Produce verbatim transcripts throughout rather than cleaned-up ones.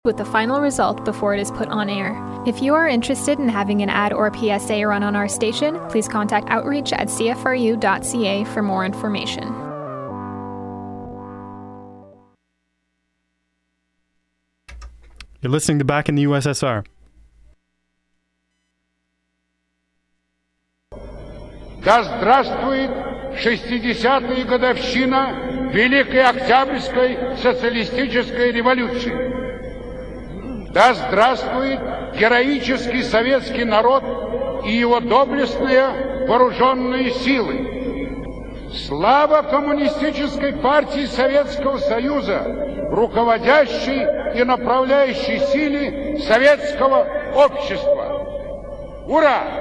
with the final result before it is put on air. If you are interested in having an ad or P S A run on our station, please contact outreach at c f r u dot c a for more information. You're listening to Back in the U S S R. Да здравствует шестидесятая годовщина Великой Октябрьской социалистической революции! Да здравствует героический советский народ и его доблестные вооруженные силы! Слава Коммунистической партии Советского Союза, руководящей и направляющей силе советского общества! Ура!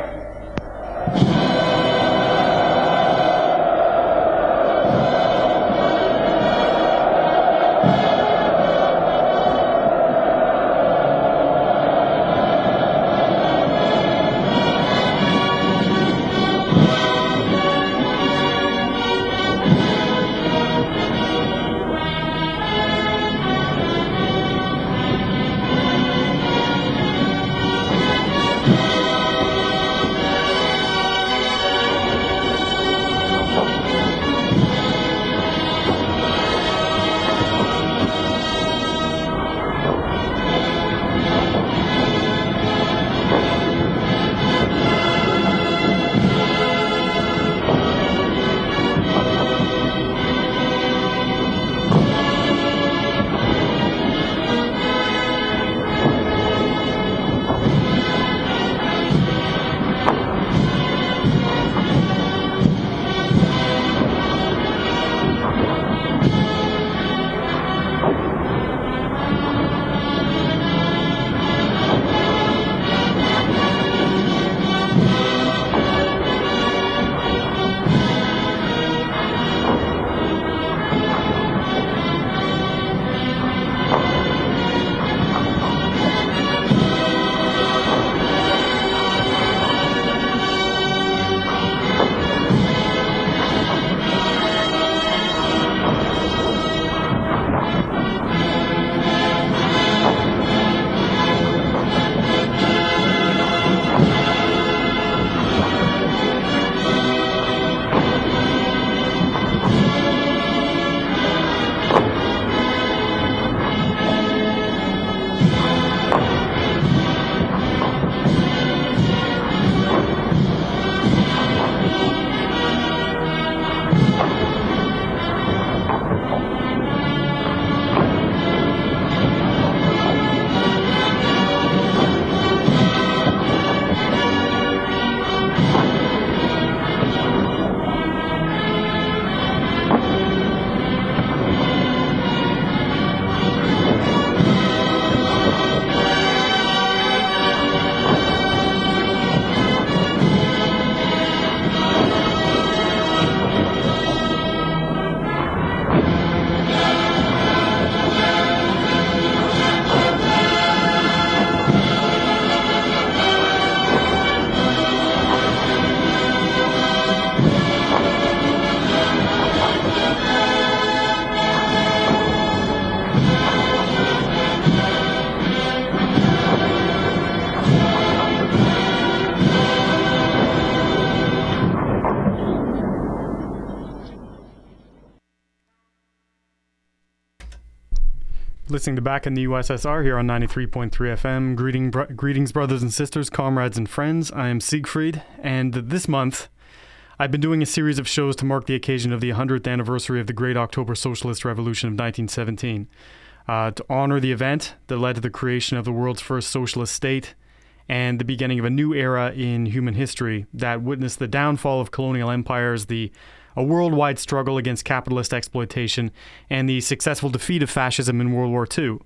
Listening to Back in the U S S R here on ninety-three point three F M. Greeting, br- greetings, brothers and sisters, comrades and friends. I am Siegfried, and this month I've been doing a series of shows to mark the occasion of the one hundredth anniversary of the Great October Socialist Revolution of nineteen seventeen. Uh, to honor the event that led to the creation of the world's first socialist state and the beginning of a new era in human history that witnessed the downfall of colonial empires, the a worldwide struggle against capitalist exploitation, and the successful defeat of fascism in World War Two.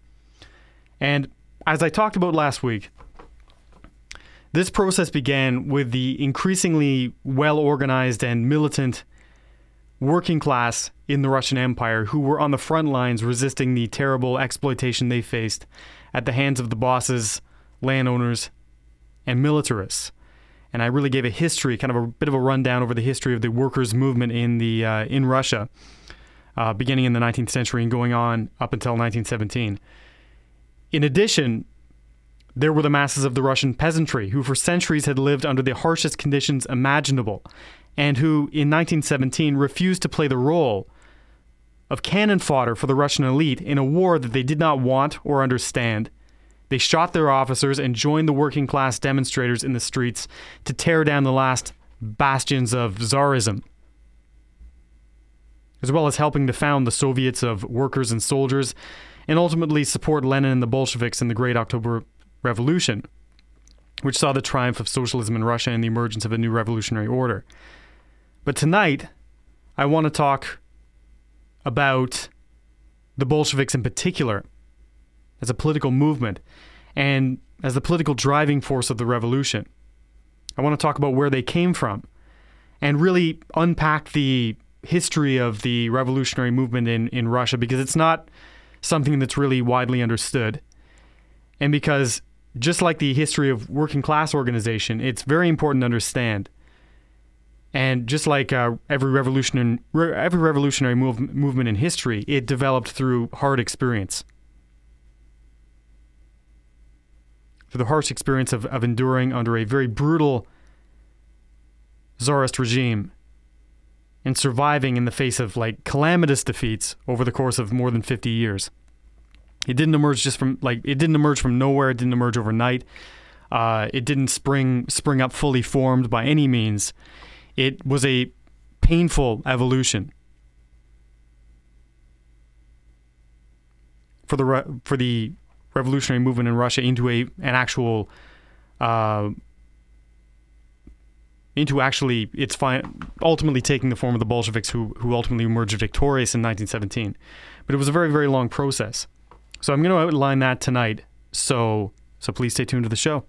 And as I talked about last week, this process began with the increasingly well-organized and militant working class in the Russian Empire who were on the front lines resisting the terrible exploitation they faced at the hands of the bosses, landowners, and militarists. And I really gave a history, kind of a bit of a rundown over the history of the workers' movement in the uh, in Russia, uh, beginning in the nineteenth century and going on up until nineteen seventeen. In addition, there were the masses of the Russian peasantry who for centuries had lived under the harshest conditions imaginable and who, in nineteen seventeen, refused to play the role of cannon fodder for the Russian elite in a war that they did not want or understand. They shot their officers and joined the working class demonstrators in the streets to tear down the last bastions of Tsarism, as well as helping to found the Soviets of workers and soldiers and ultimately support Lenin and the Bolsheviks in the Great October Revolution, which saw the triumph of socialism in Russia and the emergence of a new revolutionary order. But tonight, I want to talk about the Bolsheviks in particular as a political movement and as the political driving force of the revolution. I want to talk about where they came from and really unpack the history of the revolutionary movement in, in Russia, because it's not something that's really widely understood. And because just like the history of working class organization, it's very important to understand. And just like uh, every revolution, every revolutionary move, movement in history, it developed through hard experience. Through the harsh experience of, of enduring under a very brutal Tsarist regime and surviving in the face of like calamitous defeats over the course of more than fifty years. It didn't emerge just from like it didn't emerge from nowhere. It didn't emerge overnight. Uh, it didn't spring spring up fully formed by any means. It was a painful evolution for the re- for the revolutionary movement in Russia into a an actual uh, into actually its fi- ultimately taking the form of the Bolsheviks, who who ultimately emerged victorious in nineteen seventeen. But it was a very very long process. So I'm going to outline that tonight. So so please stay tuned to the show.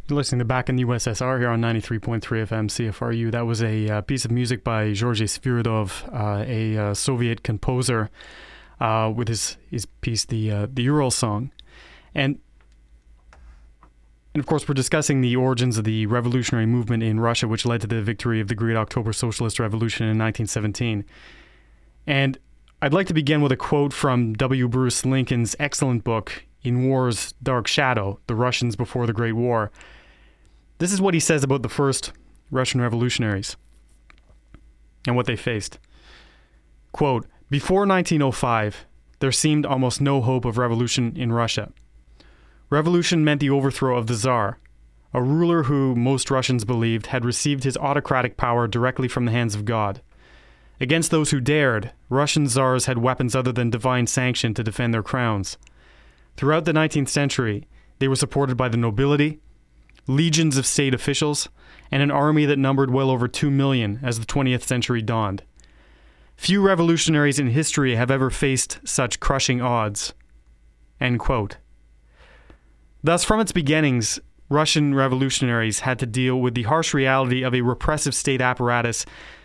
You're listening to Back in the U S S R here on ninety-three point three F M C F R U. That was a uh, piece of music by Georgy Sviridov, uh, a uh, Soviet composer, uh, with his, his piece, the uh, the Ural Song. And, and of course, we're discussing the origins of the revolutionary movement in Russia, which led to the victory of the Great October Socialist Revolution in nineteen seventeen. And I'd like to begin with a quote from W. Bruce Lincoln's excellent book, In War's Dark Shadow, The Russians Before the Great War. This is what he says about the first Russian revolutionaries and what they faced. Quote, "Before nineteen oh five, there seemed almost no hope of revolution in Russia. Revolution meant the overthrow of the Tsar, a ruler who, most Russians believed, had received his autocratic power directly from the hands of God. Against those who dared, Russian Tsars had weapons other than divine sanction to defend their crowns. Throughout the nineteenth century, they were supported by the nobility, legions of state officials, and an army that numbered well over two million as the twentieth century dawned. Few revolutionaries in history have ever faced such crushing odds." End quote. Thus, from its beginnings, Russian revolutionaries had to deal with the harsh reality of a repressive state apparatus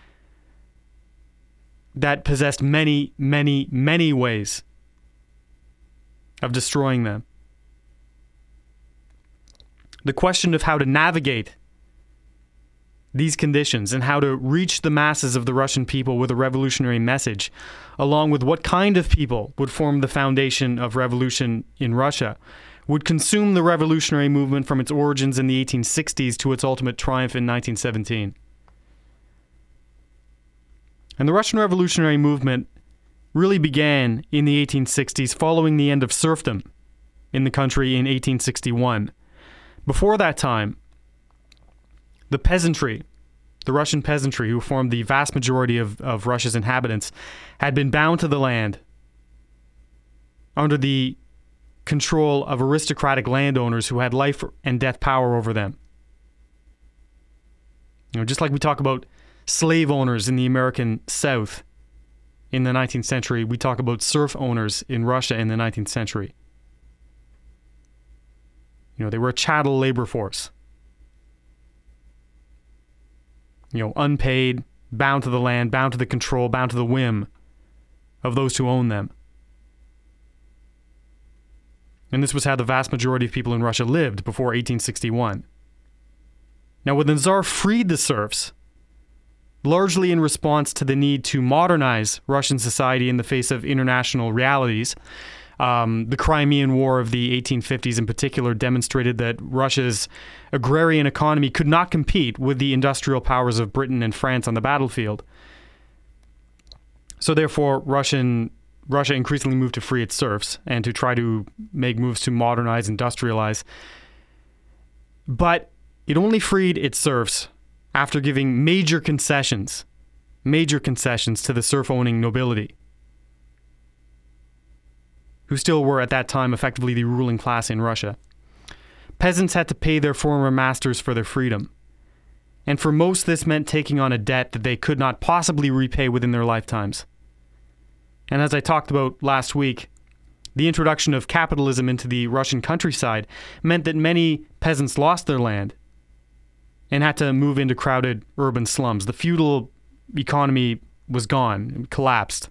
that possessed many, many, many ways of destroying them. The question of how to navigate these conditions and how to reach the masses of the Russian people with a revolutionary message, along with what kind of people would form the foundation of revolution in Russia, would consume the revolutionary movement from its origins in the eighteen sixties to its ultimate triumph in nineteen seventeen. And the Russian revolutionary movement really began in the eighteen sixties following the end of serfdom in the country in eighteen sixty-one. Before that time, the peasantry, the Russian peasantry, who formed the vast majority of, of Russia's inhabitants, had been bound to the land under the control of aristocratic landowners who had life and death power over them. You know, just like we talk about slave owners in the American South in the nineteenth century, we talk about serf owners in Russia in the nineteenth century. You know, they were a chattel labor force. You know, unpaid, bound to the land, bound to the control, bound to the whim of those who own them. And this was how the vast majority of people in Russia lived before eighteen sixty-one. Now, when the Tsar freed the serfs, largely in response to the need to modernize Russian society in the face of international realities, um, the Crimean War of the eighteen fifties in particular demonstrated that Russia's agrarian economy could not compete with the industrial powers of Britain and France on the battlefield. So therefore, Russian Russia increasingly moved to free its serfs and to try to make moves to modernize, industrialize. But it only freed its serfs after giving major concessions, major concessions to the serf-owning nobility, who still were at that time effectively the ruling class in Russia. Peasants had to pay their former masters for their freedom. And for most, this meant taking on a debt that they could not possibly repay within their lifetimes. And as I talked about last week, the introduction of capitalism into the Russian countryside meant that many peasants lost their land and had to move into crowded urban slums. The feudal economy was gone, collapsed.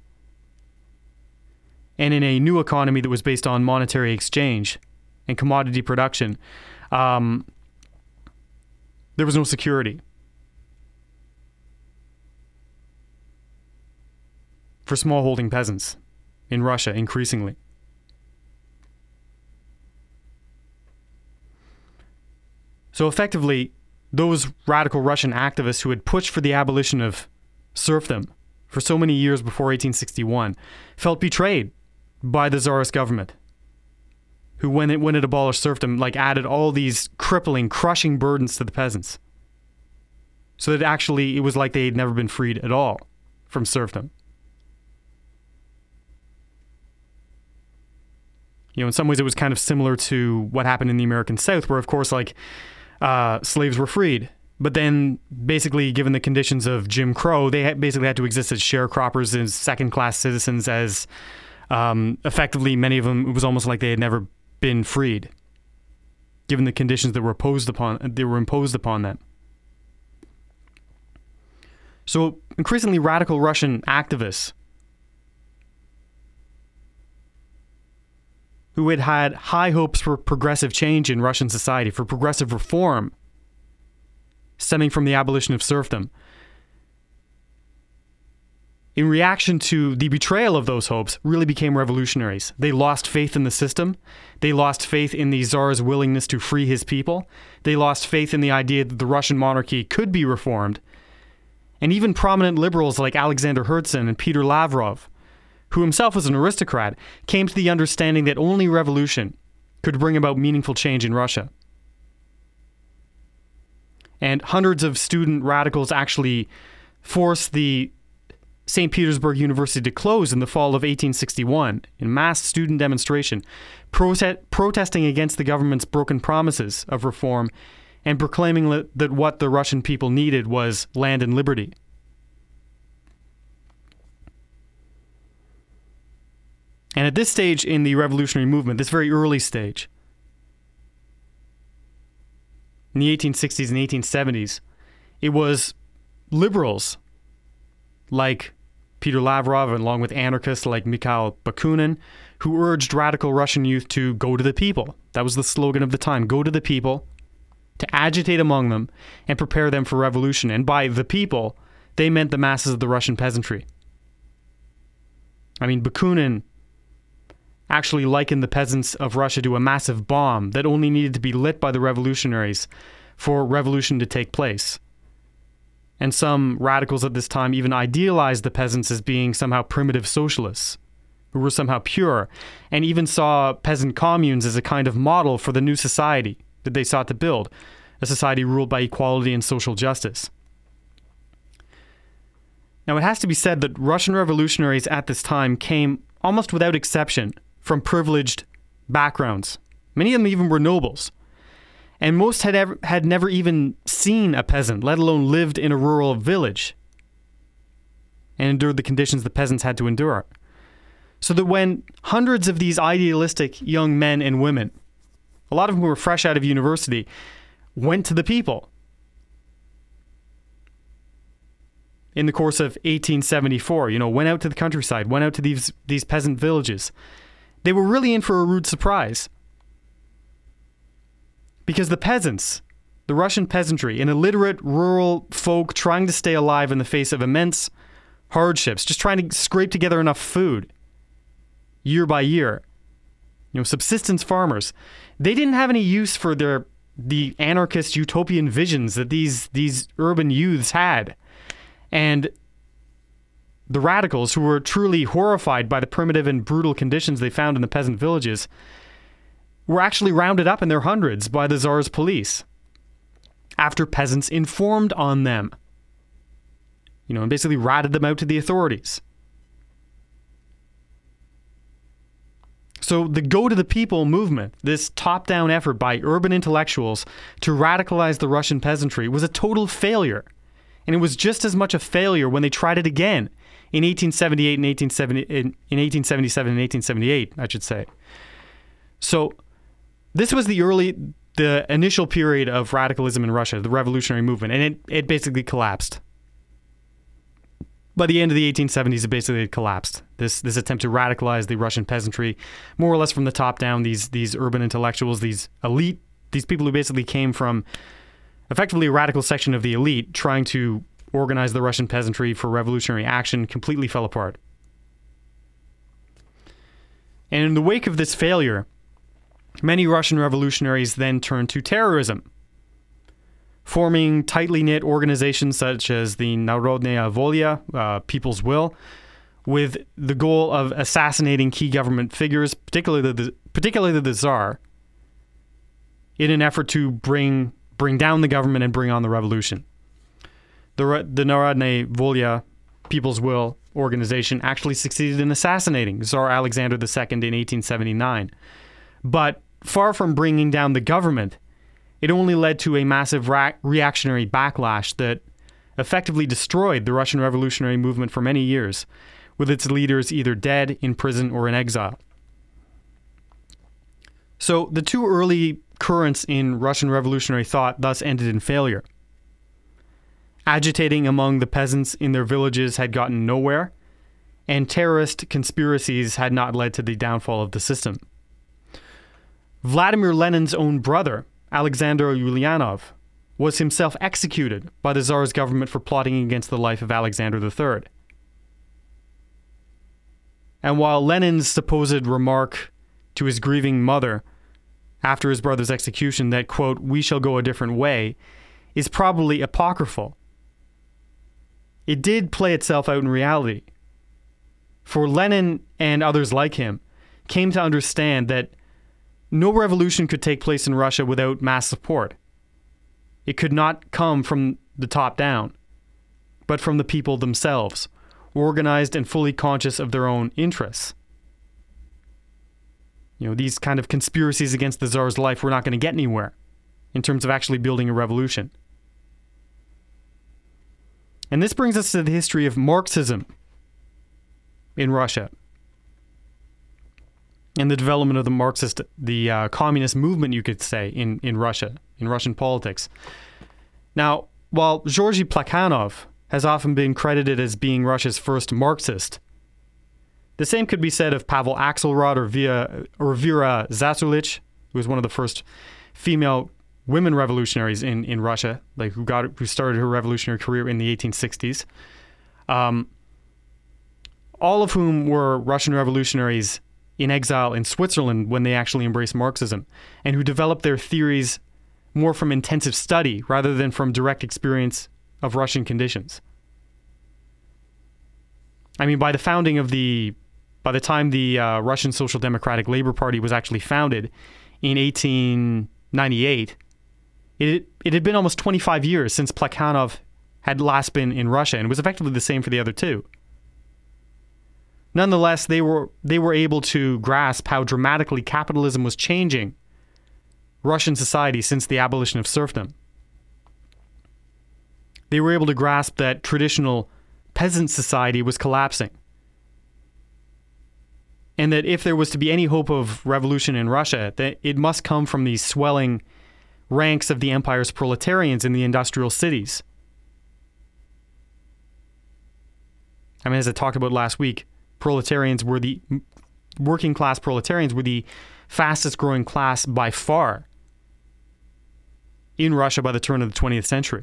And in a new economy that was based on monetary exchange and commodity production, um, there was no security for smallholding peasants in Russia, increasingly. So effectively, those radical Russian activists who had pushed for the abolition of serfdom for so many years before eighteen sixty-one felt betrayed by the Tsarist government, who, when it when it abolished serfdom, like added all these crippling, crushing burdens to the peasants, so that actually it was like they had never been freed at all from serfdom. You know, in some ways, it was kind of similar to what happened in the American South, where, of course, like uh, slaves were freed, but then, basically, given the conditions of Jim Crow, they had basically had to exist as sharecroppers, as second-class citizens, as um, effectively many of them. It was almost like they had never been freed. given the conditions that were imposed upon they were imposed upon them. So increasingly radical Russian activists who had had high hopes for progressive change in Russian society, for progressive reform stemming from the abolition of serfdom, in reaction to the betrayal of those hopes, really became revolutionaries. They lost faith in the system. They lost faith in the Tsar's willingness to free his people. They lost faith in the idea that the Russian monarchy could be reformed. And even prominent liberals like Alexander Herzen and Peter Lavrov, who himself was an aristocrat, came to the understanding that only revolution could bring about meaningful change in Russia. And hundreds of student radicals actually forced the Saint Petersburg University to close in the fall of eighteen sixty-one in mass student demonstration, prote- protesting against the government's broken promises of reform and proclaiming le- that what the Russian people needed was land and liberty. And at this stage in the revolutionary movement, this very early stage, in the eighteen sixties and eighteen seventies, it was liberals like Peter Lavrov, along with anarchists like Mikhail Bakunin, who urged radical Russian youth to go to the people. That was the slogan of the time, go to the people, to agitate among them and prepare them for revolution. And by the people, they meant the masses of the Russian peasantry. I mean, Bakunin actually likened the peasants of Russia to a massive bomb that only needed to be lit by the revolutionaries for revolution to take place. And some radicals at this time even idealized the peasants as being somehow primitive socialists, who were somehow pure, and even saw peasant communes as a kind of model for the new society that they sought to build, a society ruled by equality and social justice. Now, it has to be said that Russian revolutionaries at this time came, almost without exception, from privileged backgrounds. Many of them even were nobles. And most had ever, had never even seen a peasant, let alone lived in a rural village and endured the conditions the peasants had to endure. So that when hundreds of these idealistic young men and women, a lot of whom were fresh out of university, went to the people in the course of eighteen seventy-four, you know, went out to the countryside, went out to these, these peasant villages, they were really in for a rude surprise. Because the peasants, the Russian peasantry, an illiterate rural folk trying to stay alive in the face of immense hardships, just trying to scrape together enough food year by year, you know, subsistence farmers, they didn't have any use for their the anarchist utopian visions that these these urban youths had. And the radicals, who were truly horrified by the primitive and brutal conditions they found in the peasant villages, were actually rounded up in their hundreds by the Tsar's police after peasants informed on them, you know, and basically ratted them out to the authorities. So the Go to the People movement, this top-down effort by urban intellectuals to radicalize the Russian peasantry, was a total failure. And it was just as much a failure when they tried it again in eighteen seventy-eight and eighteen seventy, in, in eighteen seventy-seven and eighteen seventy-eight, I should say. So this was the early, the initial period of radicalism in Russia, the revolutionary movement, and it, it basically collapsed. By the end of the eighteen seventies, it basically collapsed. This this attempt to radicalize the Russian peasantry, more or less from the top down, these these urban intellectuals, these elite, these people who basically came from effectively a radical section of the elite trying to organize the Russian peasantry for revolutionary action, completely fell apart. And in the wake of this failure, many Russian revolutionaries then turned to terrorism, forming tightly knit organizations such as the Narodnaya Volya, uh, People's Will, with the goal of assassinating key government figures, particularly the, particularly the Tsar, in an effort to bring bring down the government and bring on the revolution. The, the Narodnaya Volya, People's Will organization actually succeeded in assassinating Tsar Alexander the Second in eighteen seventy-nine. But far from bringing down the government, it only led to a massive ra- reactionary backlash that effectively destroyed the Russian revolutionary movement for many years, with its leaders either dead, in prison, or in exile. So the two early currents in Russian revolutionary thought thus ended in failure. Agitating among the peasants in their villages had gotten nowhere, and terrorist conspiracies had not led to the downfall of the system. Vladimir Lenin's own brother, Alexander Ulyanov, was himself executed by the Tsar's government for plotting against the life of Alexander the Third. And while Lenin's supposed remark to his grieving mother after his brother's execution that, quote, "we shall go a different way," is probably apocryphal, it did play itself out in reality. For Lenin and others like him came to understand that no revolution could take place in Russia without mass support. It could not come from the top down, but from the people themselves, organized and fully conscious of their own interests. You know, these kind of conspiracies against the Tsar's life were not going to get anywhere in terms of actually building a revolution. And this brings us to the history of Marxism in Russia and the development of the Marxist, the uh, communist movement, you could say, in, in Russia, in Russian politics. Now, while Georgy Plekhanov has often been credited as being Russia's first Marxist, the same could be said of Pavel Axelrod or, Via, or Vera Zasulich, who was one of the first female women revolutionaries in, in Russia, like who got who started her revolutionary career in the eighteen sixties. Um, all of whom were Russian revolutionaries in exile in Switzerland when they actually embraced Marxism, and who developed their theories more from intensive study rather than from direct experience of Russian conditions. I mean, by the founding of the, by the time the uh, Russian Social Democratic Labor Party was actually founded in eighteen ninety-eight, it it had been almost twenty-five years since Plekhanov had last been in Russia, and it was effectively the same for the other two. Nonetheless, they were they were able to grasp how dramatically capitalism was changing Russian society since the abolition of serfdom. They were able to grasp that traditional peasant society was collapsing, and that if there was to be any hope of revolution in Russia, that it must come from these swelling ranks of the empire's proletarians in the industrial cities. I mean, as I talked about last week, proletarians were the working class proletarians were the fastest growing class by far in Russia by the turn of the twentieth century.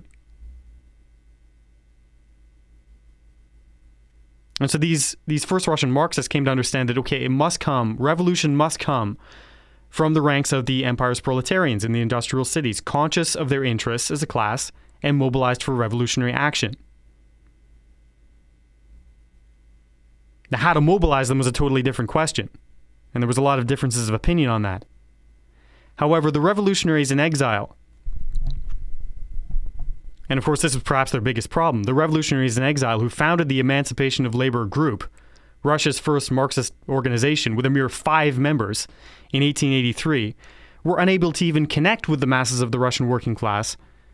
And so these these first Russian Marxists came to understand that, okay, it must come, revolution must come from the ranks of the empire's proletarians in the industrial cities, conscious of their interests as a class and mobilized for revolutionary action. Now, how to mobilize them was a totally different question, and there was a lot of differences of opinion on that. However, the revolutionaries in exile, and of course this was perhaps their biggest problem, the revolutionaries in exile who founded the Emancipation of Labor Group, Russia's first Marxist organization with a mere five members in eighteen eighty-three, were unable to even connect with the masses of the Russian working class.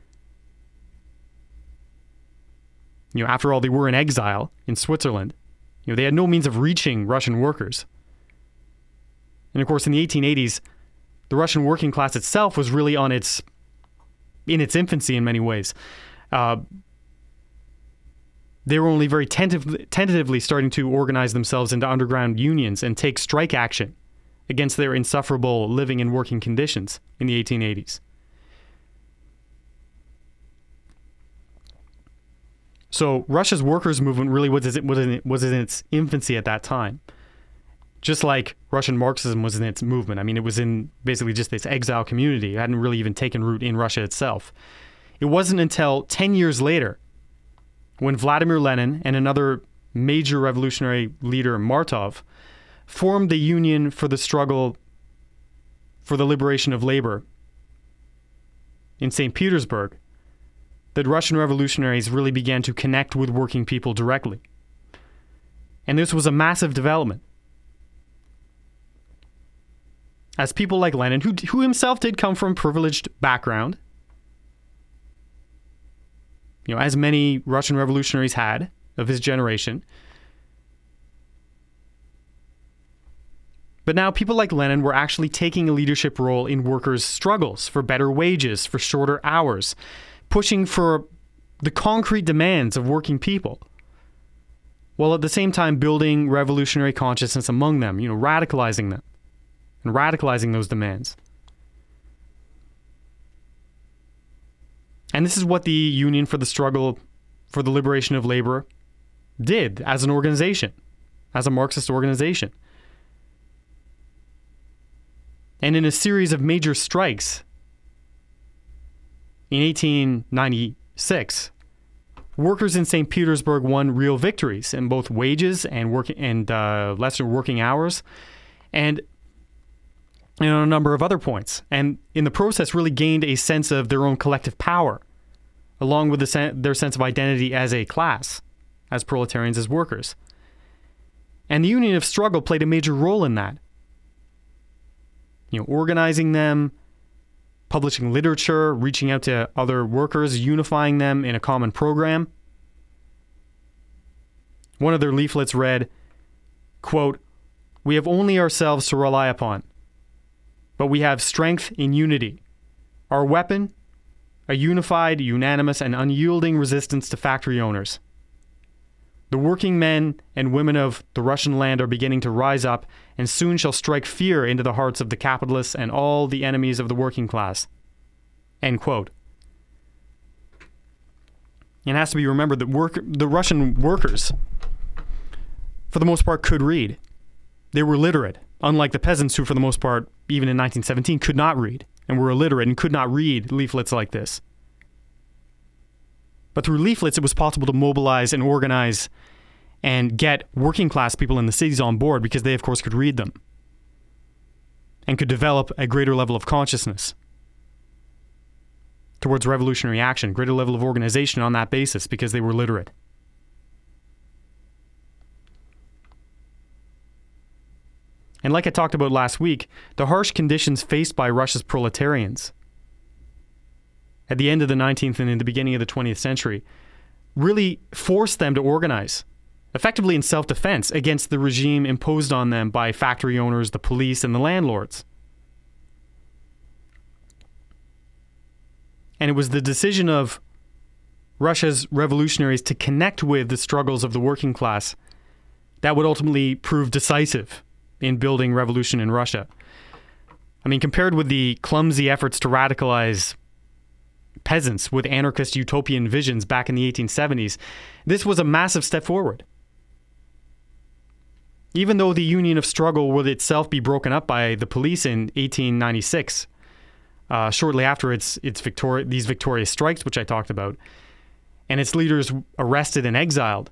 You know, after all, they were in exile in Switzerland. You know, they had no means of reaching Russian workers. And of course, in the eighteen eighties, the Russian working class itself was really on its, in its infancy in many ways. Uh, they were only very tentatively, tentatively starting to organize themselves into underground unions and take strike action against their insufferable living and working conditions in the eighteen eighties. So Russia's workers' movement really was, was, in, was in its infancy at that time. Just like Russian Marxism was in its movement. I mean, it was in basically just this exile community. It hadn't really even taken root in Russia itself. It wasn't until ten years later, when Vladimir Lenin and another major revolutionary leader, Martov, formed the Union for the Struggle for the Liberation of Labor in Saint Petersburg, that Russian revolutionaries really began to connect with working people directly. And this was a massive development, as people like Lenin, who, who himself did come from a privileged background, you know, as many Russian revolutionaries had of his generation, But now people like Lenin were actually taking a leadership role in workers' struggles for better wages, for shorter hours, pushing for the concrete demands of working people, while at the same time building revolutionary consciousness among them, you know, radicalizing them and radicalizing those demands. And this is what the Union for the Struggle for the Liberation of Labor did as an organization, as a Marxist organization. And in a series of major strikes in eighteen ninety-six, workers in Saint Petersburg won real victories in both wages and work and uh, lesser working hours, and you know, a number of other points. And in the process, really gained a sense of their own collective power, along with the sen- their sense of identity as a class, as proletarians, as workers. And the Union of Struggle played a major role in that. You know, organizing them, publishing literature, reaching out to other workers, unifying them in a common program. One of their leaflets read, quote, "We have only ourselves to rely upon, but we have strength in unity. Our weapon, a unified, unanimous, and unyielding resistance to factory owners. The working men and women of the Russian land are beginning to rise up and soon shall strike fear into the hearts of the capitalists and all the enemies of the working class." End quote. It has to be remembered that work, the Russian workers, for the most part, could read. They were literate, unlike the peasants who, for the most part, even in nineteen seventeen, could not read and were illiterate and could not read leaflets like this. But through leaflets, it was possible to mobilize and organize and get working class people in the cities on board because they, of course, could read them and could develop a greater level of consciousness towards revolutionary action, greater level of organization on that basis because they were literate. And like I talked about last week, the harsh conditions faced by Russia's proletarians at the end of the nineteenth and in the beginning of the twentieth century really forced them to organize, effectively in self-defense, against the regime imposed on them by factory owners, the police, and the landlords. And it was the decision of Russia's revolutionaries to connect with the struggles of the working class that would ultimately prove decisive in building revolution in Russia. I mean, compared with the clumsy efforts to radicalize peasants with anarchist utopian visions back in the eighteen seventies, this was a massive step forward. Even though the Union of Struggle would itself be broken up by the police in eighteen ninety-six, uh, shortly after its its victori- these victorious strikes, which I talked about, and its leaders arrested and exiled,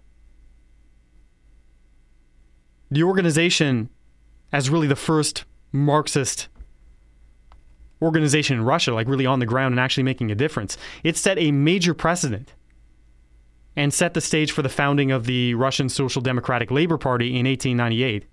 the organization, as really the first Marxist organization in Russia, like really on the ground and actually making a difference, it set a major precedent and set the stage for the founding of the Russian Social Democratic Labor Party in eighteen ninety-eight.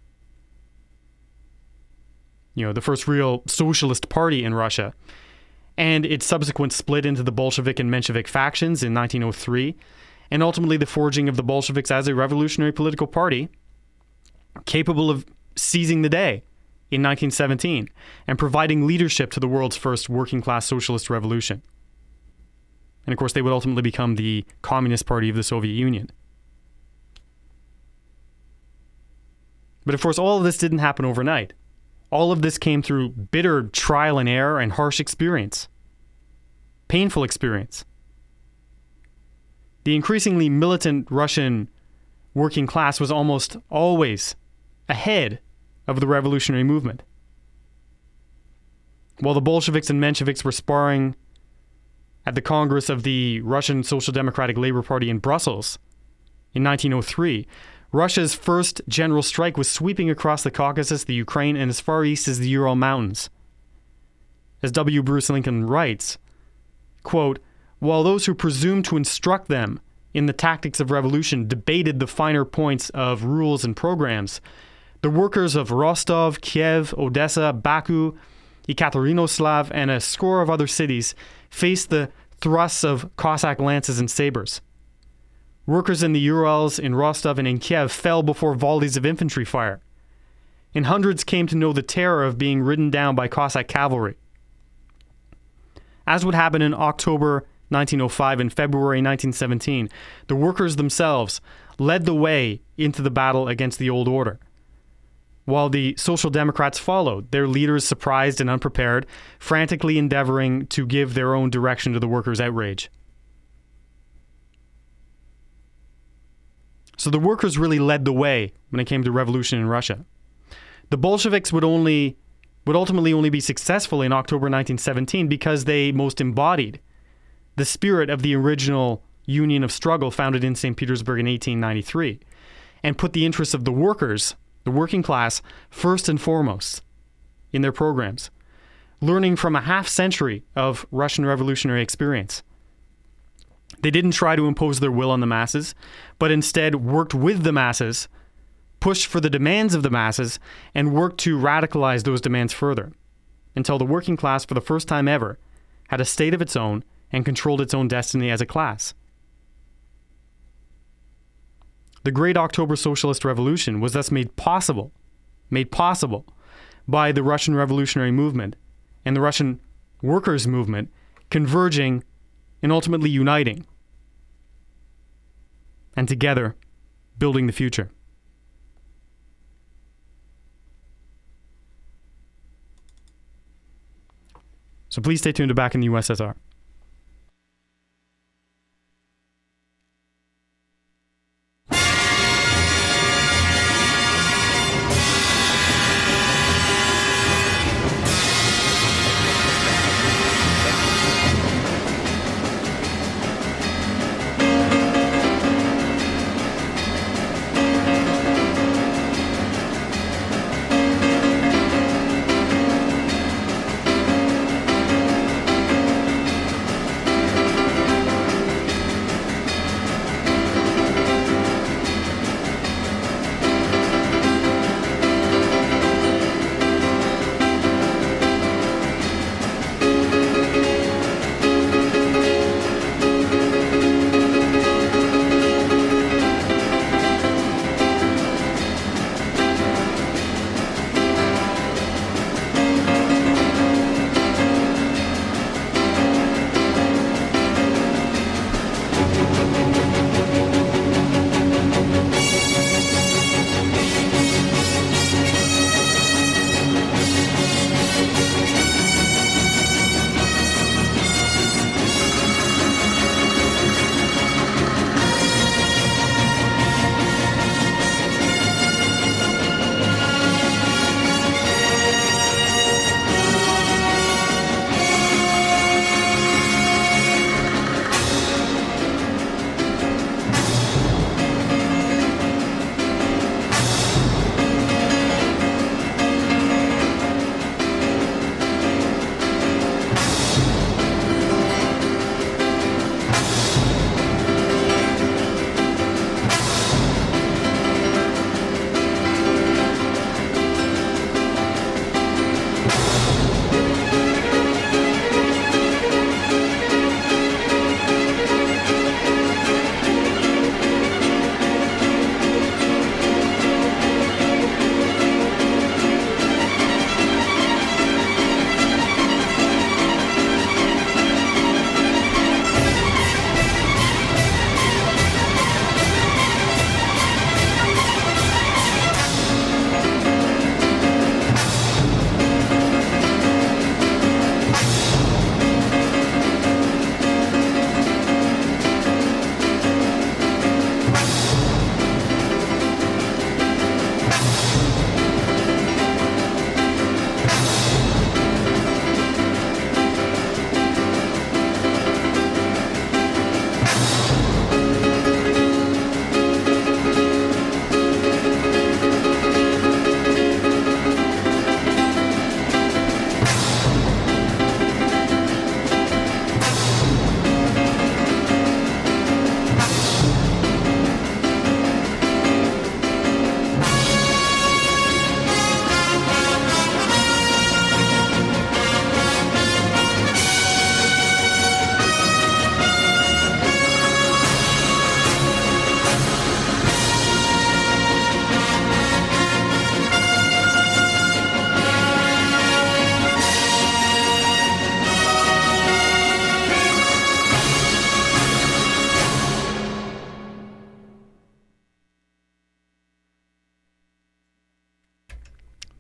You know, the first real socialist party in Russia. And its subsequent split into the Bolshevik and Menshevik factions in nineteen oh three, and ultimately the forging of the Bolsheviks as a revolutionary political party capable of seizing the day in nineteen seventeen and providing leadership to the world's first working-class socialist revolution. And of course, they would ultimately become the Communist Party of the Soviet Union. But of course, all of this didn't happen overnight. All of this came through bitter trial and error and harsh experience. Painful experience. The increasingly militant Russian working class was almost always ahead of the revolutionary movement. While the Bolsheviks and Mensheviks were sparring at the Congress of the Russian Social Democratic Labor Party in Brussels in nineteen oh three, Russia's first general strike was sweeping across the Caucasus, the Ukraine, and as far east as the Ural Mountains. As W. Bruce Lincoln writes, quote, "While those who presumed to instruct them in the tactics of revolution debated the finer points of rules and programs, the workers of Rostov, Kiev, Odessa, Baku, Ekaterinoslav, and a score of other cities faced the thrusts of Cossack lances and sabers. Workers in the Urals, in Rostov, and in Kiev fell before volleys of infantry fire. and hundreds came to know the terror of being ridden down by Cossack cavalry. As would happen in October nineteen oh five and February nineteen seventeen, the workers themselves led the way into the battle against the old order, while the Social Democrats followed, their leaders surprised and unprepared, frantically endeavoring to give their own direction to the workers' outrage. So the workers really led the way when it came to revolution in Russia. The Bolsheviks would only would ultimately only be successful in October nineteen seventeen because they most embodied the spirit of the original Union of Struggle founded in Saint Petersburg in eighteen ninety-three, and put the interests of the workers, the working class, first and foremost in their programs, learning from a half century of Russian revolutionary experience. They didn't try to impose their will on the masses, but instead worked with the masses, pushed for the demands of the masses, and worked to radicalize those demands further, until the working class, for the first time ever, had a state of its own and controlled its own destiny as a class. The Great October Socialist Revolution was thus made possible, made possible by the Russian revolutionary movement and the Russian workers' movement converging and ultimately uniting, and together building the future. So please stay tuned to Back in the U S S R.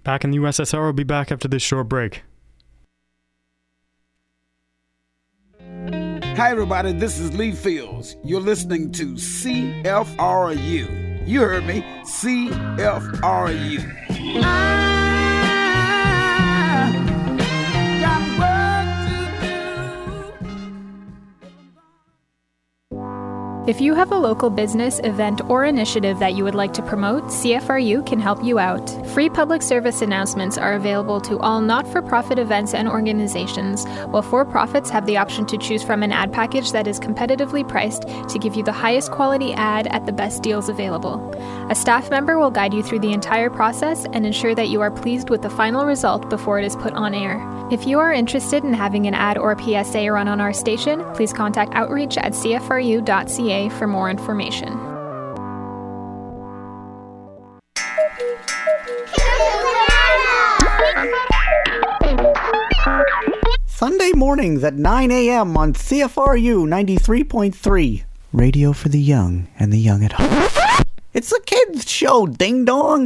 back in the U S S R. I'll be back after this short break. Hi everybody, this is Lee Fields. You're listening to C F R U. You heard me, C F R U. If you have a local business, event, or initiative that you would like to promote, C F R U can help you out. Free public service announcements are available to all not-for-profit events and organizations, while for-profits have the option to choose from an ad package that is competitively priced to give you the highest quality ad at the best deals available. A staff member will guide you through the entire process and ensure that you are pleased with the final result before it is put on air. If you are interested in having an ad or P S A run on our station, please contact outreach at c f r u dot c a for more information. Sunday mornings at nine a.m. on C F R U ninety-three point three. Radio for the young and the young at heart. It's a kids show, ding dong.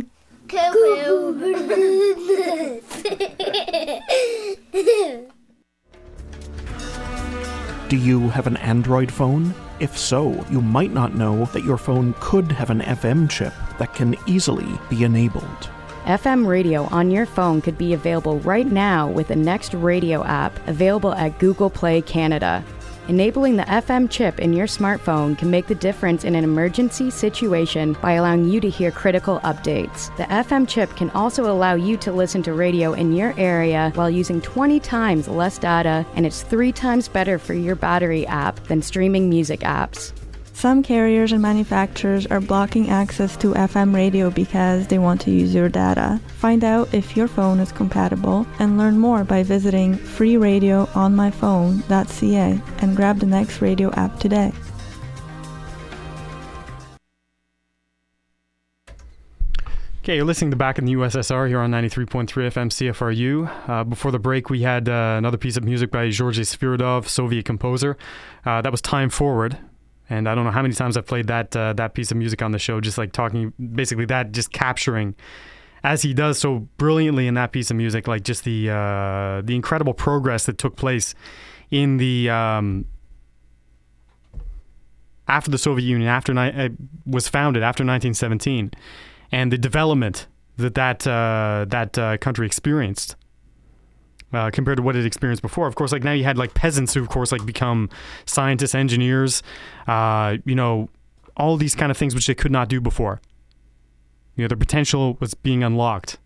Do you have an Android phone? If so, you might not know that your phone could have an F M chip that can easily be enabled. F M radio on your phone could be available right now with the Next Radio app, available at Google Play Canada. Enabling the F M chip in your smartphone can make the difference in an emergency situation by allowing you to hear critical updates. The F M chip can also allow you to listen to radio in your area while using twenty times less data, and it's three times better for your battery app than streaming music apps. Some carriers and manufacturers are blocking access to F M radio because they want to use your data. Find out if your phone is compatible and learn more by visiting free radio on my phone dot c a and grab the Next Radio app today. Okay, you're listening to Back in the U S S R here on ninety-three point three F M C F R U. Uh, before the break, we had uh, another piece of music by Georgy Sviridov, Soviet composer. Uh, that was Time Forward. And I don't know how many times I've played that uh, that piece of music on the show, just like talking, basically that just capturing, as he does so brilliantly in that piece of music, like just the uh, the incredible progress that took place in the um, after the Soviet Union, after ni- uh, was founded after nineteen seventeen, and the development that that uh, that uh, country experienced. Uh, compared to what it experienced before. Of course, like now you had like peasants who, of course, like become scientists, engineers, uh, you know, all these kind of things which they could not do before. You know, their potential was being unlocked.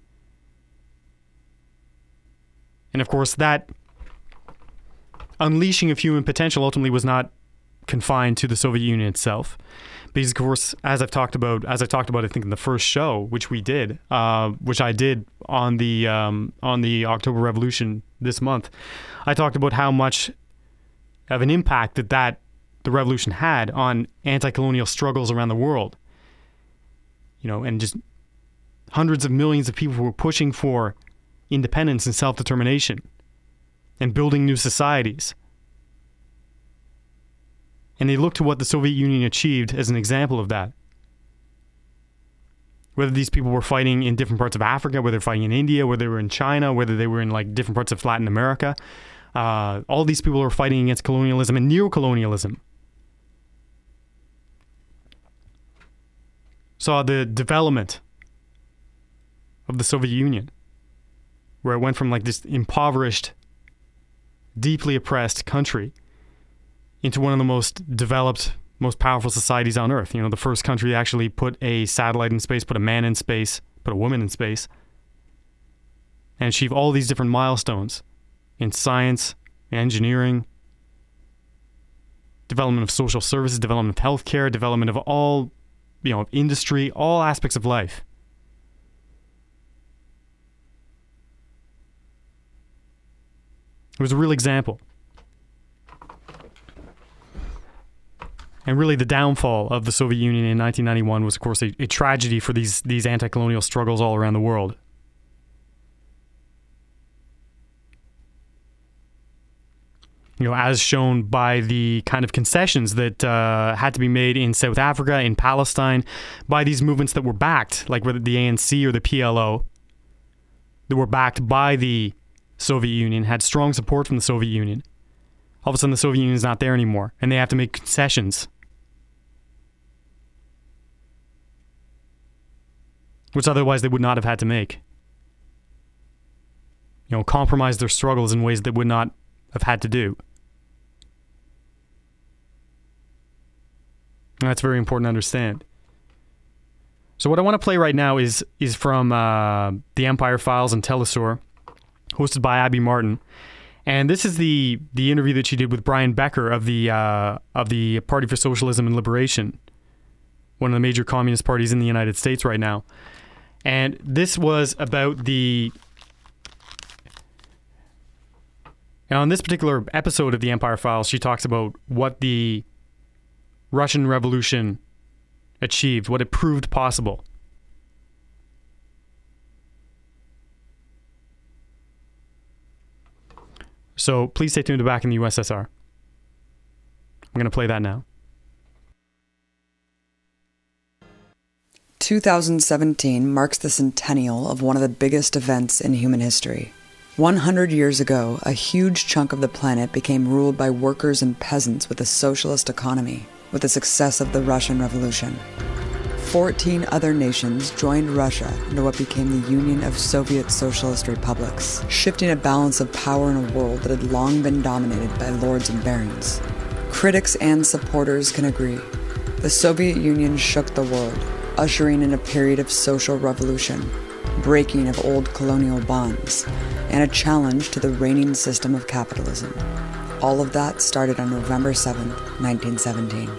And of course, that unleashing of human potential ultimately was not confined to the Soviet Union itself. Because, of course, as I've talked about, as I talked about, I think in the first show, which we did, uh, which I did on the um, on the October Revolution this month, I talked about how much of an impact that, that the revolution had on anti-colonial struggles around the world. You know, and just hundreds of millions of people who were pushing for independence and self-determination and building new societies. And they look to what the Soviet Union achieved as an example of that. Whether these people were fighting in different parts of Africa, whether they're fighting in India, whether they were in China, whether they were in like different parts of Latin America, uh, all these people are fighting against colonialism and neo-colonialism. Saw the development of the Soviet Union, where it went from like this impoverished, deeply oppressed country into one of the most developed, most powerful societies on Earth. You know, the first country to actually put a satellite in space, put a man in space, put a woman in space, and achieve all these different milestones in science, engineering, development of social services, development of healthcare, development of all, you know, industry, all aspects of life. It was a real example. And really the downfall of the Soviet Union in nineteen ninety-one was, of course, a, a tragedy for these, these anti-colonial struggles all around the world. You know, as shown by the kind of concessions that uh, had to be made in South Africa, in Palestine, by these movements that were backed, like whether the A N C or the P L O, that were backed by the Soviet Union, had strong support from the Soviet Union. All of a sudden, the Soviet Union is not there anymore, and they have to make concessions, which otherwise they would not have had to make. You know, compromise their struggles in ways they would not have had to do. And that's very important to understand. So what I want to play right now is is from uh, The Empire Files and Telesur, hosted by Abby Martin. And this is the the interview that she did with Brian Becker of the uh, of the Party for Socialism and Liberation, one of the major communist parties in the United States right now. And this was about the... Now, in this particular episode of The Empire Files, she talks about what the Russian Revolution achieved, what it proved possible. So please stay tuned to Back in the U S S R. I'm going to play that now. two thousand seventeen marks the centennial of one of the biggest events in human history. one hundred years ago, a huge chunk of the planet became ruled by workers and peasants with a socialist economy, with the success of the Russian Revolution. Fourteen other nations joined Russia into what became the Union of Soviet Socialist Republics, shifting a balance of power in a world that had long been dominated by lords and barons. Critics and supporters can agree. The Soviet Union shook the world, ushering in a period of social revolution, breaking of old colonial bonds, and a challenge to the reigning system of capitalism. All of that started on November seventh, nineteen seventeen.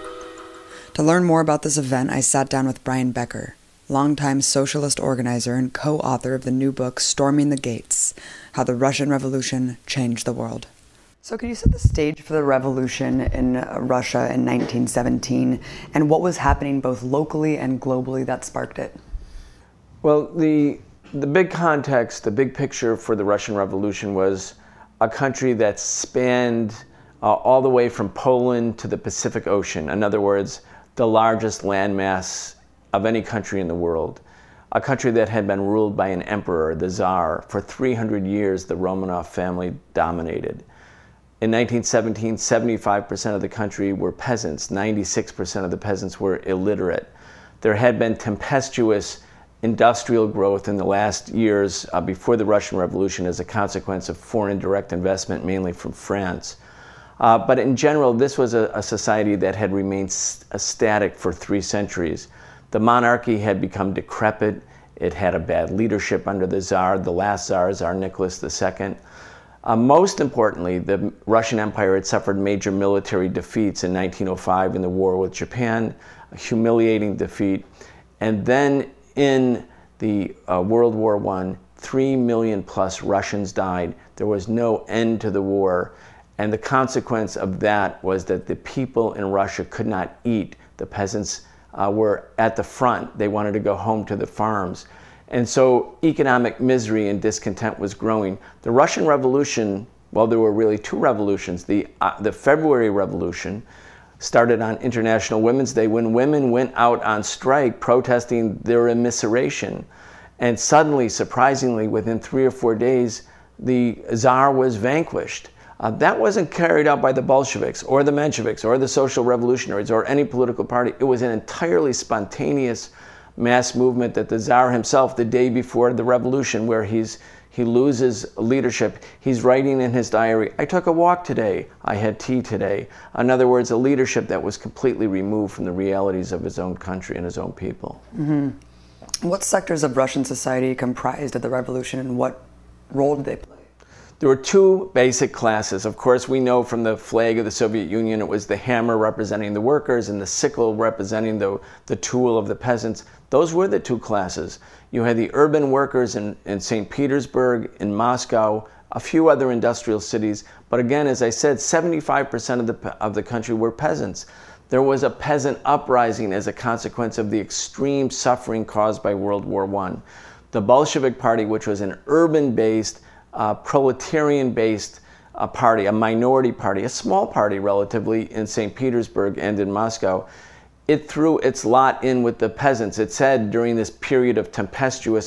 To learn more about this event, I sat down with Brian Becker, longtime socialist organizer and co-author of the new book Storming the Gates: How the Russian Revolution Changed the World. So could you set the stage for the revolution in Russia in nineteen seventeen, and what was happening both locally and globally that sparked it? Well, the the big context, the big picture for the Russian Revolution was a country that spanned uh, all the way from Poland to the Pacific Ocean. In other words, the largest landmass of any country in the world. A country that had been ruled by an emperor, the Tsar. For three hundred years, the Romanov family dominated. In nineteen seventeen, seventy-five percent of the country were peasants. ninety-six percent of the peasants were illiterate. There had been tempestuous industrial growth in the last years uh, before the Russian Revolution as a consequence of foreign direct investment, mainly from France. Uh, but in general, this was a, a society that had remained st- static for three centuries. The monarchy had become decrepit. It had a bad leadership under the Tsar, the last Tsar, Tsar Nicholas the Second. Uh, most importantly, the Russian Empire had suffered major military defeats in nineteen oh five in the war with Japan, a humiliating defeat. And then in the uh, World War One, three million plus Russians died. There was no end to the war. And the consequence of that was that the people in Russia could not eat. The peasants uh, were at the front. They wanted to go home to the farms. And so economic misery and discontent was growing. The Russian Revolution, well, there were really two revolutions. The, uh, the February Revolution started on International Women's Day when women went out on strike protesting their immiseration. And suddenly, surprisingly, within three or four days, the Tsar was vanquished. Uh, that wasn't carried out by the Bolsheviks or the Mensheviks or the Social Revolutionaries or any political party. It was an entirely spontaneous mass movement that the Tsar himself, the day before the revolution, where he's he loses leadership, he's writing in his diary, "I took a walk today, I had tea today." In other words, a leadership that was completely removed from the realities of his own country and his own people. Mm-hmm. What sectors of Russian society comprised of the revolution, and what role did they play? There were two basic classes. Of course, we know from the flag of the Soviet Union, it was the hammer representing the workers and the sickle representing the, the tool of the peasants. Those were the two classes. You had the urban workers in, in Saint Petersburg, in Moscow, a few other industrial cities. But again, as I said, seventy-five percent of the, of the country were peasants. There was a peasant uprising as a consequence of the extreme suffering caused by World War One. The Bolshevik Party, which was an urban-based, Uh, proletarian-based uh, party, a minority party, a small party relatively in Saint Petersburg and in Moscow, it threw its lot in with the peasants. It said during this period of tempestuous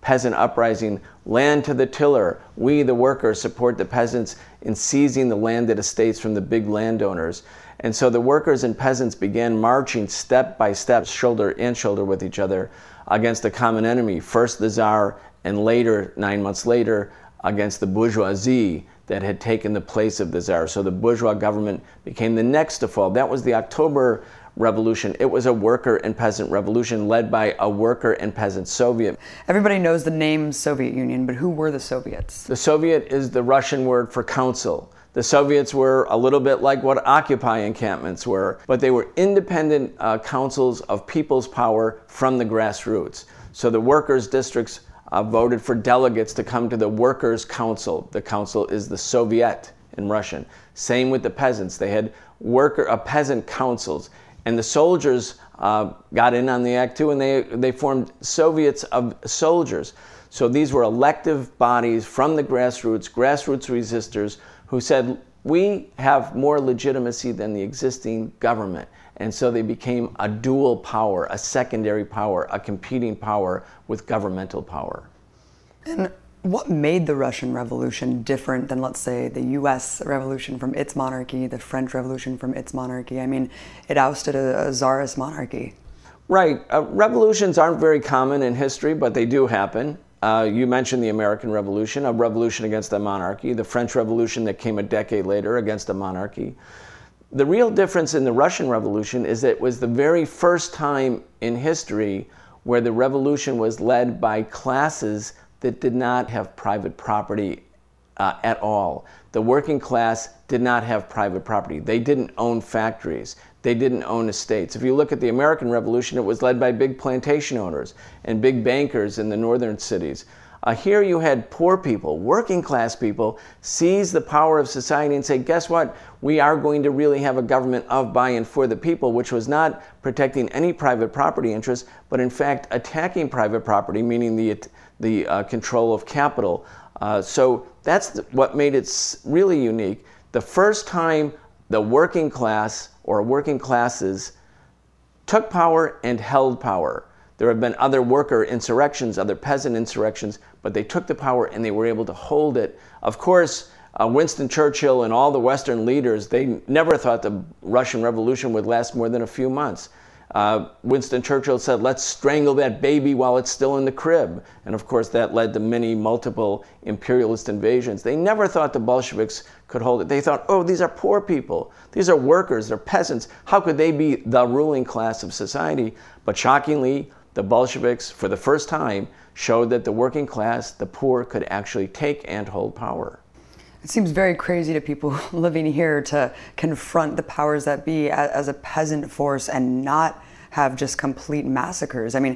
peasant uprising, land to the tiller. We, the workers, support the peasants in seizing the landed estates from the big landowners. And so the workers and peasants began marching step by step, shoulder and shoulder with each other, against a common enemy. First the Tsar, and later, nine months later, against the bourgeoisie that had taken the place of the Tsar. So the bourgeois government became the next to fall. That was the October Revolution. It was a worker and peasant revolution led by a worker and peasant Soviet. Everybody knows the name Soviet Union, but who were the Soviets? The Soviet is the Russian word for council. The Soviets were a little bit like what Occupy encampments were, but they were independent uh, councils of people's power from the grassroots. So the workers' districts uh, voted for delegates to come to the Workers' Council. The council is the Soviet in Russian. Same with the peasants. They had worker, uh, peasant councils. And the soldiers uh, got in on the act too, and they, they formed Soviets of soldiers. So these were elective bodies from the grassroots, grassroots resistors, who said, we have more legitimacy than the existing government. And so they became a dual power, a secondary power, a competing power with governmental power. And what made the Russian Revolution different than, let's say, the U S Revolution from its monarchy, the French Revolution from its monarchy? I mean, it ousted a, a czarist monarchy. Right. Uh, revolutions aren't very common in history, but they do happen. Uh, you mentioned the American Revolution, a revolution against a monarchy, the French Revolution that came a decade later against a monarchy. The real difference in the Russian Revolution is that it was the very first time in history where the revolution was led by classes that did not have private property uh, at all. The working class did not have private property. They didn't own factories. They didn't own estates. If you look at the American Revolution, it was led by big plantation owners and big bankers in the northern cities. Uh, here you had poor people, working class people, seize the power of society and say, guess what? We are going to really have a government of, by, and for the people, which was not protecting any private property interests, but in fact attacking private property, meaning the, the uh, control of capital. Uh, so that's the, what made it really unique. The first time the working class or working classes took power and held power. There have been other worker insurrections, other peasant insurrections, but they took the power and they were able to hold it. Of course, uh, Winston Churchill and all the Western leaders, they never thought the Russian Revolution would last more than a few months. Uh, Winston Churchill said, let's strangle that baby while it's still in the crib. And of course, that led to many multiple imperialist invasions. They never thought the Bolsheviks could hold it. They thought, oh, these are poor people. These are workers, they're peasants. How could they be the ruling class of society? But shockingly, the Bolsheviks, for the first time, showed that the working class, the poor, could actually take and hold power. It seems very crazy to people living here to confront the powers that be as a peasant force and not have just complete massacres. I mean,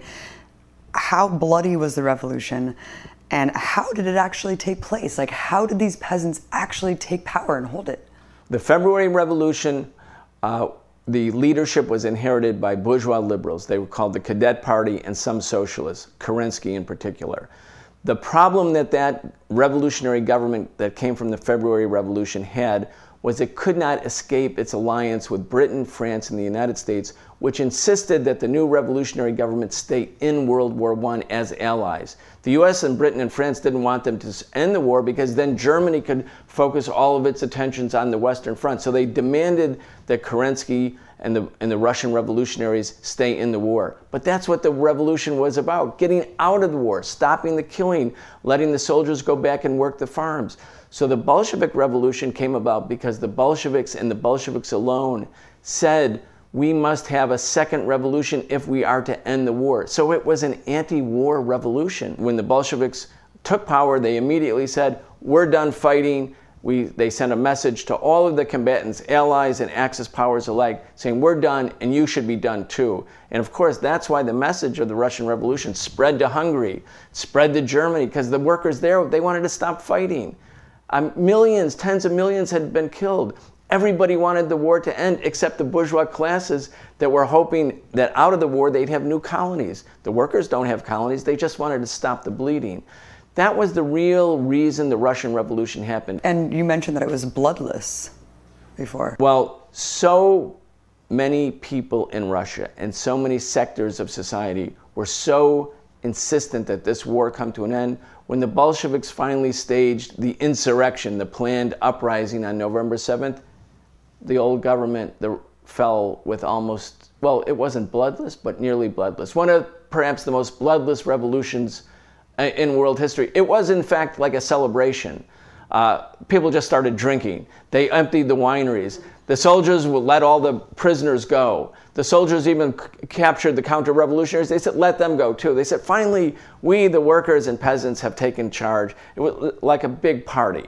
how bloody was the revolution, and how did it actually take place? Like, how did these peasants actually take power and hold it? The February Revolution, uh, the leadership was inherited by bourgeois liberals. They were called the Cadet Party and some socialists, Kerensky in particular. The problem that that revolutionary government that came from the February Revolution had was it could not escape its alliance with Britain, France, and the United States, which insisted that the new revolutionary government stay in World War One as allies. The U S and Britain and France didn't want them to end the war because then Germany could focus all of its attentions on the Western Front. So they demanded that Kerensky and the, and the Russian revolutionaries stay in the war. But that's what the revolution was about, getting out of the war, stopping the killing, letting the soldiers go back and work the farms. So the Bolshevik Revolution came about because the Bolsheviks and the Bolsheviks alone said, we must have a second revolution if we are to end the war. So it was an anti-war revolution. When the Bolsheviks took power, they immediately said, we're done fighting. We, they sent a message to all of the combatants, allies and Axis powers alike, saying, we're done and you should be done too. And of course, that's why the message of the Russian Revolution spread to Hungary, spread to Germany, because the workers there, they wanted to stop fighting. Um, millions, tens of millions had been killed. Everybody wanted the war to end except the bourgeois classes that were hoping that out of the war they'd have new colonies. The workers don't have colonies, they just wanted to stop the bleeding. That was the real reason the Russian Revolution happened. And you mentioned that it was bloodless before. Well, so many people in Russia and so many sectors of society were so insistent that this war come to an end. When the Bolsheviks finally staged the insurrection, the planned uprising on November seventh, the old government the, fell with almost, well, it wasn't bloodless, but nearly bloodless. One of perhaps the most bloodless revolutions in world history. It was, in fact, like a celebration. Uh, people just started drinking. They emptied the wineries. The soldiers would let all the prisoners go. The soldiers even c- captured the counter-revolutionaries. They said, let them go too. They said, finally, we, the workers and peasants, have taken charge. It was like a big party.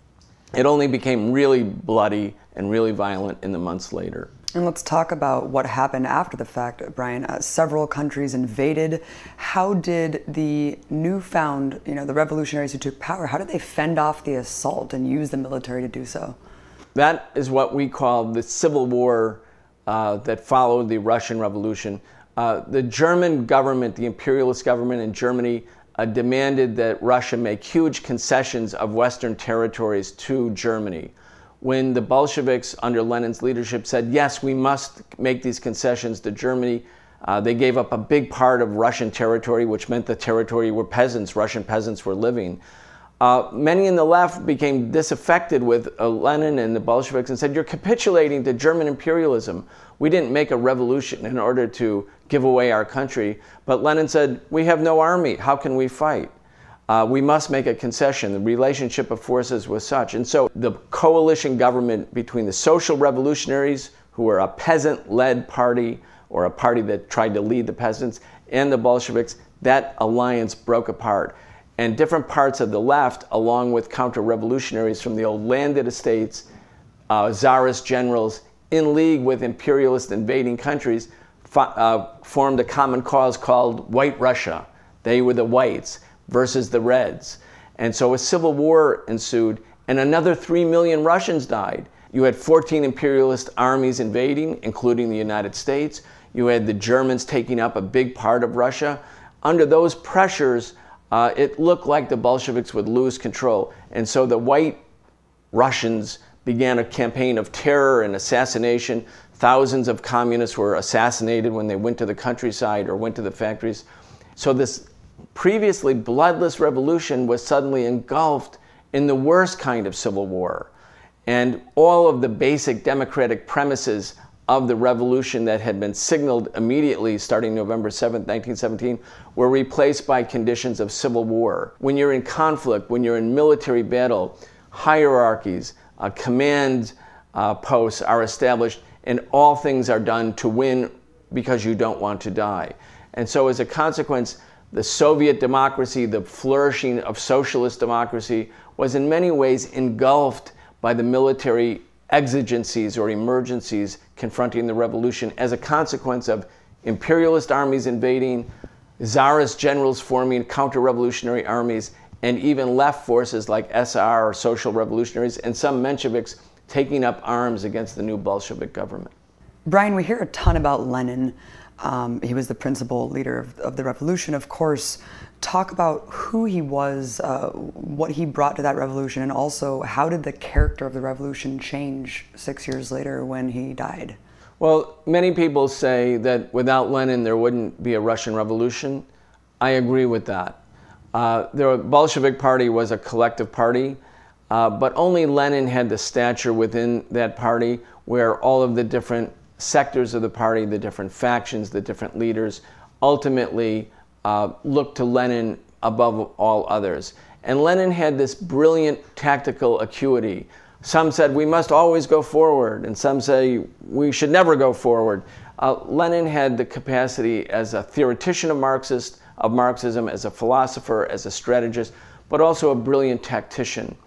It only became really bloody and really violent in the months later. And let's talk about what happened after the fact, Brian. Uh, several countries invaded. How did the newfound, you know, the revolutionaries who took power, how did they fend off the assault and use the military to do so? That is what we call the civil war uh, that followed the Russian Revolution. Uh, the German government, the imperialist government in Germany, uh, demanded that Russia make huge concessions of Western territories to Germany. When the Bolsheviks, under Lenin's leadership, said, yes, we must make these concessions to Germany, uh, they gave up a big part of Russian territory, which meant the territory where peasants, Russian peasants, were living. Uh, many in the left became disaffected with uh, Lenin and the Bolsheviks and said, you're capitulating to German imperialism. We didn't make a revolution in order to give away our country. But Lenin said, we have no army. How can we fight? Uh, we must make a concession. The relationship of forces was such. And so the coalition government between the social revolutionaries, who were a peasant-led party, or a party that tried to lead the peasants, and the Bolsheviks, that alliance broke apart. And different parts of the left, along with counter-revolutionaries from the old landed estates, uh, czarist generals, in league with imperialist invading countries, fo- uh, formed a common cause called White Russia. They were the whites versus the Reds. And so a civil war ensued, and another three million Russians died. You had fourteen imperialist armies invading, including the United States. You had the Germans taking up a big part of Russia. Under those pressures, uh, it looked like the Bolsheviks would lose control. And so the white Russians began a campaign of terror and assassination. Thousands of communists were assassinated when they went to the countryside or went to the factories. So this previously bloodless revolution was suddenly engulfed in the worst kind of civil war. And all of the basic democratic premises of the revolution that had been signaled immediately starting November seventh, nineteen seventeen, were replaced by conditions of civil war. When you're in conflict, when you're in military battle, hierarchies, uh, command uh, posts are established, and all things are done to win because you don't want to die. And so as a consequence, the Soviet democracy, the flourishing of socialist democracy, was in many ways engulfed by the military exigencies or emergencies confronting the revolution as a consequence of imperialist armies invading, czarist generals forming counter-revolutionary armies, and even left forces like S R or social revolutionaries, and some Mensheviks taking up arms against the new Bolshevik government. Brian, we hear a ton about Lenin. Um, he was the principal leader of, of the revolution, of course. Talk about who he was, uh, what he brought to that revolution, and also how did the character of the revolution change six years later when he died? Well, many people say that without Lenin there wouldn't be a Russian Revolution. I agree with that. Uh, the Bolshevik Party was a collective party, uh, but only Lenin had the stature within that party where all of the different sectors of the party, the different factions, the different leaders, ultimately uh, looked to Lenin above all others. And Lenin had this brilliant tactical acuity. Some said we must always go forward, and some say we should never go forward. Uh, Lenin had the capacity as a theoretician of Marxist, of Marxism, as a philosopher, as a strategist, but also a brilliant tactician.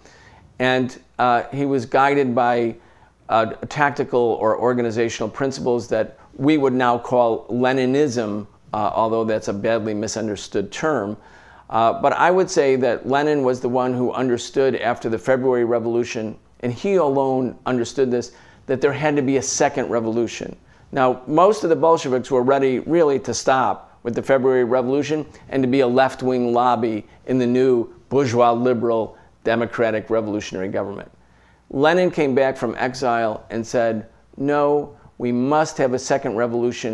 And uh, he was guided by uh, tactical or organizational principles that we would now call Leninism, uh, although that's a badly misunderstood term. Uh, but I would say that Lenin was the one who understood after the February Revolution, and he alone understood this, that there had to be a second revolution. Now, most of the Bolsheviks were ready really to stop with the February Revolution and to be a left-wing lobby in the new bourgeois liberal democratic revolutionary government. Lenin came back from exile and said, no, we must have a second revolution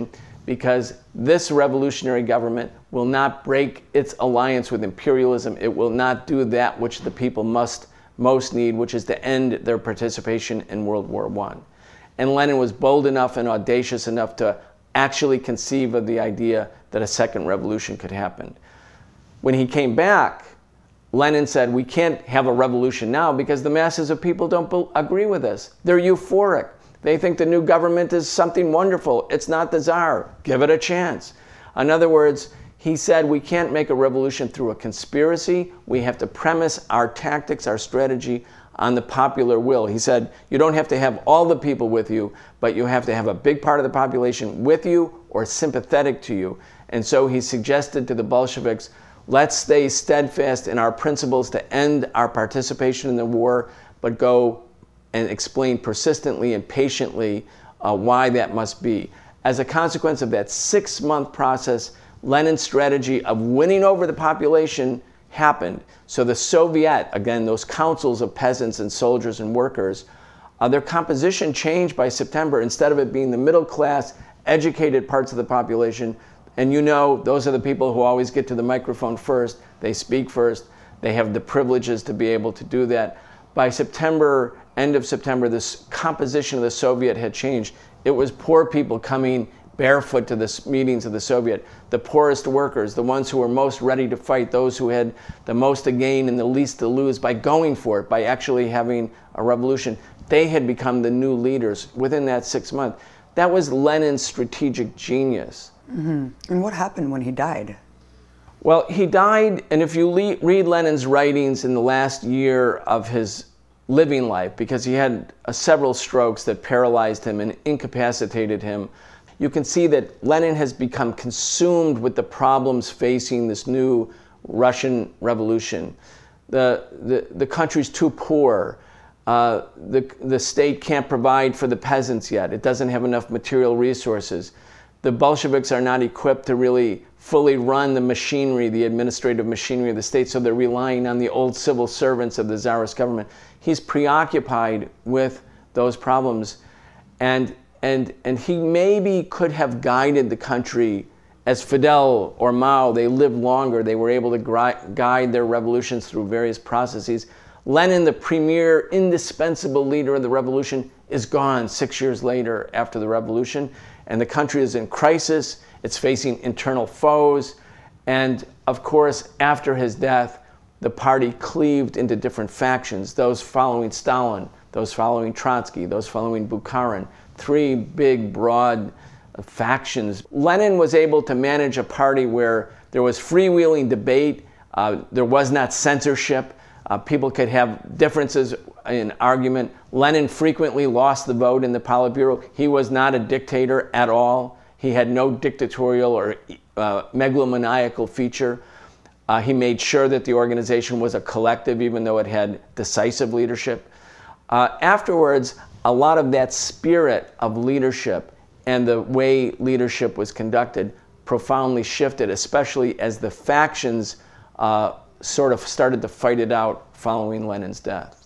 because this revolutionary government will not break its alliance with imperialism. It will not do that which the people must most need, which is to end their participation in World War One. And Lenin was bold enough and audacious enough to actually conceive of the idea that a second revolution could happen. When he came back, Lenin said, we can't have a revolution now because the masses of people don't be- agree with us. They're euphoric. They think the new government is something wonderful. It's not the Tsar. Give it a chance. In other words, he said we can't make a revolution through a conspiracy. We have to premise our tactics, our strategy on the popular will. He said you don't have to have all the people with you, but you have to have a big part of the population with you or sympathetic to you. And so he suggested to the Bolsheviks, let's stay steadfast in our principles to end our participation in the war, but go and explain persistently and patiently uh, why that must be. As a consequence of that six-month process, Lenin's strategy of winning over the population happened. So the Soviet, again, those councils of peasants and soldiers and workers, uh, their composition changed by September. Instead of it being the middle class, educated parts of the population, and you know, those are the people who always get to the microphone first, they speak first, they have the privileges to be able to do that. By September, end of September, this composition of the Soviet had changed. It was poor people coming barefoot to the meetings of the Soviet, the poorest workers, the ones who were most ready to fight, those who had the most to gain and the least to lose by going for it, by actually having a revolution. They had become the new leaders within that six months. That was Lenin's strategic genius. Mm-hmm. And what happened when he died? Well, he died, and if you le- read Lenin's writings in the last year of his living life, because he had uh, several strokes that paralyzed him and incapacitated him, you can see that Lenin has become consumed with the problems facing this new Russian revolution. The, the, the country's too poor. Uh, the, the state can't provide for the peasants yet. It doesn't have enough material resources. The Bolsheviks are not equipped to really fully run the machinery, the administrative machinery of the state, so they're relying on the old civil servants of the Tsarist government. He's preoccupied with those problems, and, and, and he maybe could have guided the country as Fidel or Mao. They lived longer. They were able to gri- guide their revolutions through various processes. Lenin, the premier, indispensable leader of the revolution, is gone six years later after the revolution, and the country is in crisis. It's facing internal foes, and of course, after his death, the party cleaved into different factions, those following Stalin, those following Trotsky, those following Bukharin, three big, broad factions. Lenin was able to manage a party where there was freewheeling debate, uh, there was not censorship, uh, people could have differences in argument. Lenin frequently lost the vote in the Politburo. He was not a dictator at all. He had no dictatorial or uh, megalomaniacal feature. Uh, he made sure that the organization was a collective, even though it had decisive leadership. Uh, afterwards, a lot of that spirit of leadership and the way leadership was conducted profoundly shifted, especially as the factions uh, sort of started to fight it out following Lenin's death.